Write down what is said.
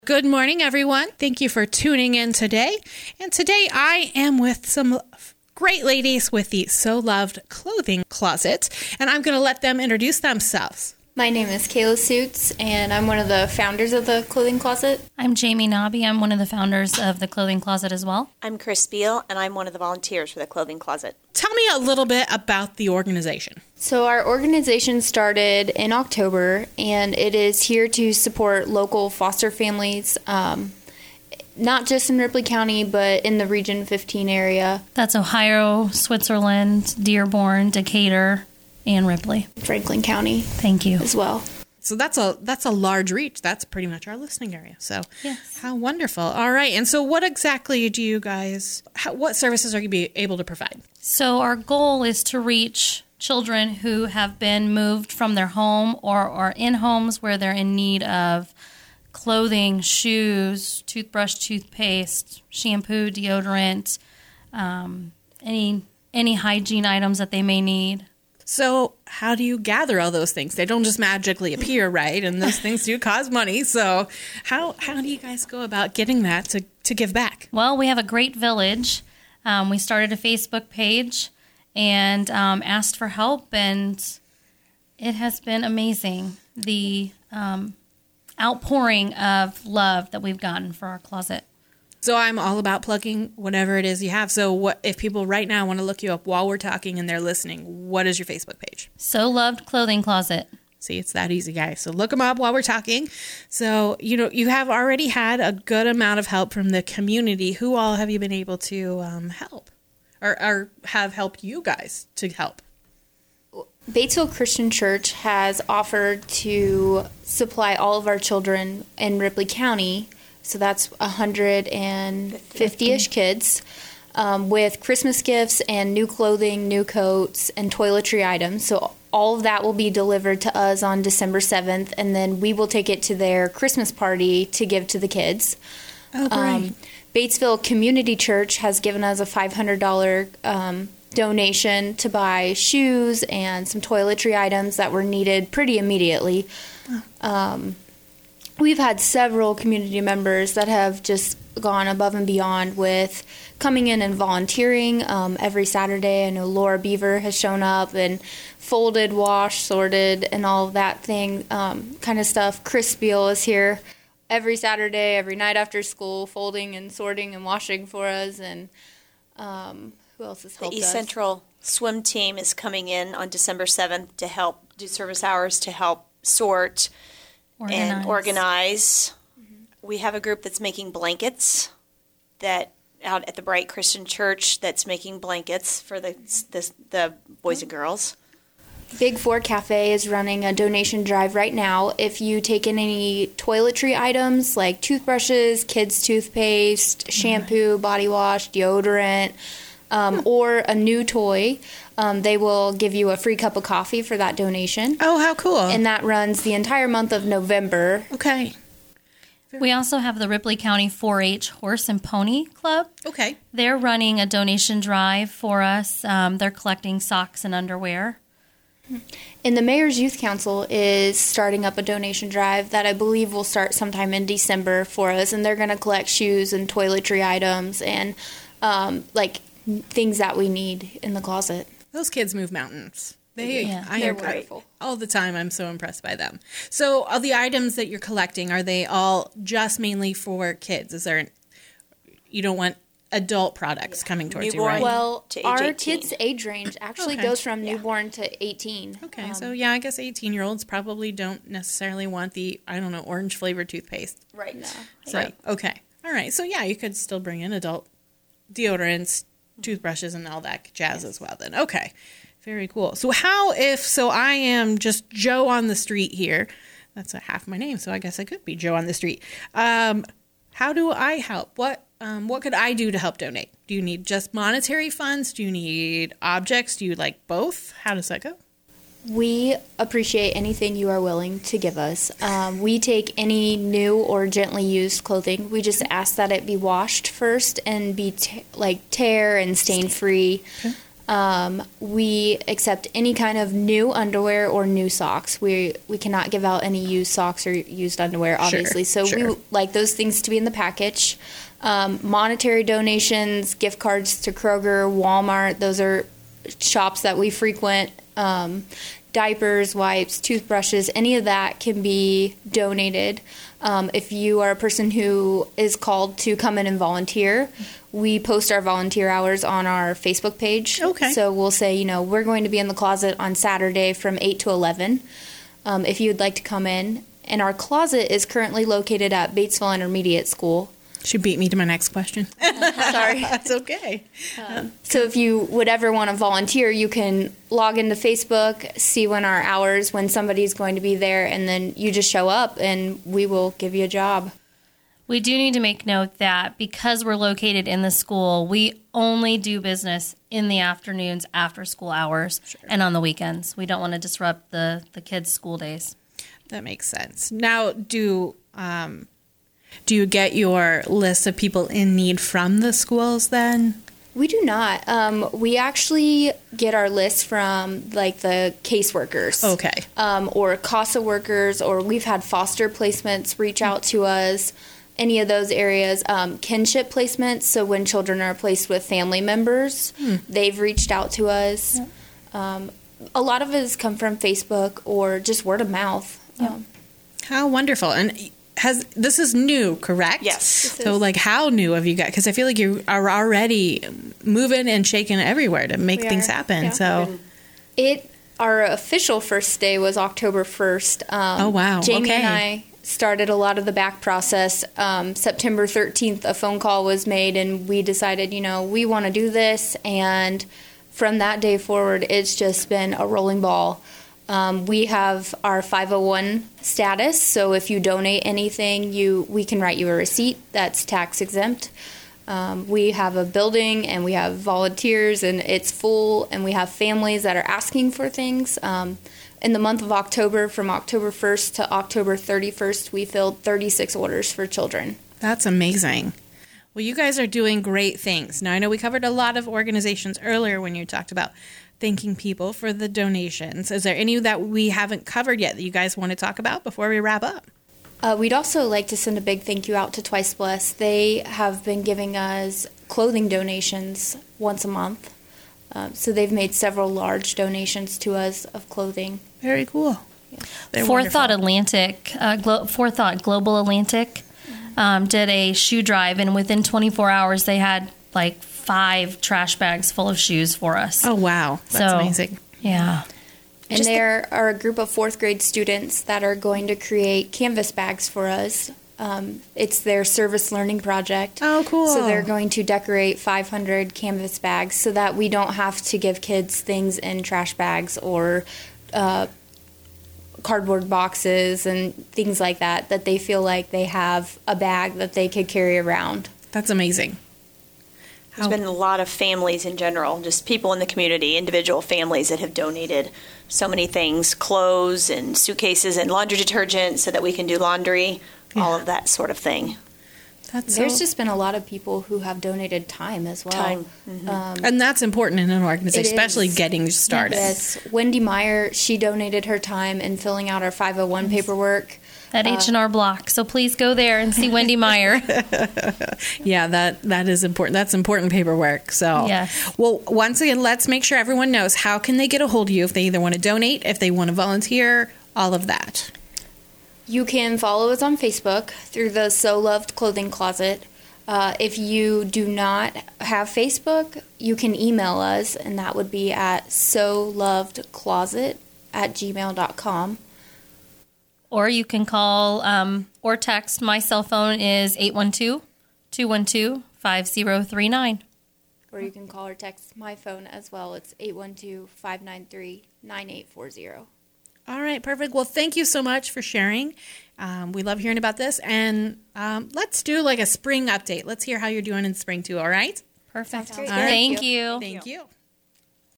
Good morning, everyone. Thank you for tuning in today. And today I am with some great ladies with the So Loved Clothing Closet, and I'm going to let them introduce themselves. My name is Kayla Suits, and I'm one of the founders of the Clothing Closet. I'm Jamie Nobby. I'm one of the founders of the Clothing Closet as well. I'm Chris Beal, and I'm one of the volunteers for the Clothing Closet. Tell me a little bit about the organization. So our organization started in October, and it is here to support local foster families, not just in Ripley County, but in the Region 15 area. That's Ohio, Switzerland, Dearborn, Decatur, and Ripley. Franklin County. Thank you. As well. So that's a large reach. That's pretty much our listening area. So yes. How wonderful. All right. And so what exactly do you guys, what services are you be able to provide? So our goal is to reach children who have been moved from their home or are in homes where they're in need of clothing, shoes, toothbrush, toothpaste, shampoo, deodorant, any hygiene items that they may need. So how do you gather all those things? They don't just magically appear, right? And those things do cost money. So how do you guys go about getting that to give back? Well, we have a great village. We started a Facebook page and asked for help, and it has been amazing. The outpouring of love that we've gotten for our closet. So I'm all about plugging whatever it is you have. So what if people right now want to look you up while we're talking and they're listening, what is your Facebook page? So Loved Clothing Closet. See, it's that easy, guys. So look them up while we're talking. So, you have already had a good amount of help from the community. Who all have you been able to help or have helped you guys to help? Batesville Christian Church has offered to supply all of our children in Ripley County. So that's 150-ish kids with Christmas gifts and new clothing, new coats, and toiletry items. So all of that will be delivered to us on December 7th, and then we will take it to their Christmas party to give to the kids. Oh, great. Batesville Community Church has given us a $500 donation to buy shoes and some toiletry items that were needed pretty immediately. We've had several community members that have just gone above and beyond with coming in and volunteering every Saturday. I know Laura Beaver has shown up and folded, washed, sorted, and all of that thing kind of stuff. Chris Beal is here every Saturday, every night after school, folding and sorting and washing for us. And who else has helped us? The East Central swim team is coming in on December 7th to help do service hours to help sort and organize. Mm-hmm. We have a group that's making blankets that out at the Bright Christian Church that's making blankets for the boys and girls. Big Four Cafe is running a donation drive right now. If you take in any toiletry items like toothbrushes, kids' toothpaste, shampoo, body wash, deodorant, or a new toy, they will give you a free cup of coffee for that donation. Oh, how cool. And that runs the entire month of November. Okay. We also have the Ripley County 4-H Horse and Pony Club. Okay. They're running a donation drive for us. They're collecting socks and underwear. And the Mayor's Youth Council is starting up a donation drive that I believe will start sometime in December for us. And they're going to collect shoes and toiletry items and things that we need in the closet. Those kids move mountains. They're wonderful. All the time, I'm so impressed by them. So all the items that you're collecting, are they all just mainly for kids? You don't want adult products coming towards Newborn. you, right? Well, To age our 18. kids' age range actually goes from newborn to 18. Okay, so I guess 18-year-olds probably don't necessarily want the, orange-flavored toothpaste. Right now. So, right. Okay. All right. So, you could still bring in adult deodorants, toothbrushes, and all that jazz as well then. Okay. Very cool. So I am just Joe on the street here. That's half my name, so I guess I could be Joe on the street. How do I help? What could I do to help donate? Do you need just monetary funds? Do you need objects? Do you like both? How does that go? We appreciate anything you are willing to give us. We take any new or gently used clothing. We just ask that it be washed first and be tear and stain free. Okay. We accept any kind of new underwear or new socks. We cannot give out any used socks or used underwear, obviously. We like those things to be in the package. Monetary donations, gift cards to Kroger, Walmart, those are shops that we frequent. Diapers, wipes, toothbrushes, any of that can be donated. If you are a person who is called to come in and volunteer, we post our volunteer hours on our Facebook page. Okay. So we'll say, we're going to be in the closet on Saturday from 8 to 11 if you would like to come in. And our closet is currently located at Batesville Intermediate School. She beat me to my next question. Sorry. That's okay. So if you would ever want to volunteer, you can log into Facebook, see when somebody's going to be there, and then you just show up and we will give you a job. We do need to make note that because we're located in the school, we only do business in the afternoons after school hours and on the weekends. We don't want to disrupt the kids' school days. That makes sense. Now, do you get your list of people in need from the schools then? We do not. We actually get our list from the caseworkers. Okay. Or CASA workers, or we've had foster placements reach out to us. Any of those areas. Kinship placements, so when children are placed with family members, they've reached out to us. Yeah. A lot of it has come from Facebook or just word of mouth. Yeah. How wonderful. And this is new, correct? Yes. So, how new have you got? Because I feel like you are already moving and shaking everywhere to make things happen. Yeah. So, our official first day was October 1st. Oh, wow. Jamie and I started a lot of the back process. September 13th, a phone call was made, and we decided, we want to do this. And from that day forward, it's just been a rolling ball. We have our 501 status, so if you donate anything, we can write you a receipt that's tax exempt. We have a building, and we have volunteers, and it's full, and we have families that are asking for things. In the month of October, from October 1st to October 31st, we filled 36 orders for children. That's amazing. Well, you guys are doing great things. Now, I know we covered a lot of organizations earlier when you talked about thanking people for the donations. Is there any that we haven't covered yet that you guys want to talk about before we wrap up? We'd also like to send a big thank you out to Twice Blessed. They have been giving us clothing donations once a month. So they've made several large donations to us of clothing. Very cool. Yeah. Forethought Global Atlantic did a shoe drive, and within 24 hours they had 5 trash bags full of shoes for us. Oh, wow. That's amazing. Yeah. And there are a group of 4th grade students that are going to create canvas bags for us. It's their service learning project. Oh, cool. So they're going to decorate 500 canvas bags so that we don't have to give kids things in trash bags or cardboard boxes and things like that they feel like they have a bag that they could carry around. That's amazing. There's been a lot of families in general, just people in the community, individual families that have donated so many things, clothes and suitcases and laundry detergent so that we can do laundry, all of that sort of thing. There's just been a lot of people who have donated time as well. Time. Mm-hmm. And that's important in an organization, especially getting started. Yes. Wendy Meyer, she donated her time in filling out our 501 paperwork. At H&R Block. So please go there and see Wendy Meyer. Yeah, that is important. That's important paperwork. So, yes. Well, once again, let's make sure everyone knows how can they get a hold of you if they either want to donate, if they want to volunteer, all of that. You can follow us on Facebook through the So Loved Clothing Closet. If you do not have Facebook, you can email us, and that would be at solovedcloset@gmail.com. Or you can call or text. My cell phone is 812-212-5039. Or you can call or text my phone as well. It's 812-593-9840. All right, perfect. Well, thank you so much for sharing. We love hearing about this. And let's do a spring update. Let's hear how you're doing in spring too, all right? Perfect. Sounds great. Thank you. Thank you.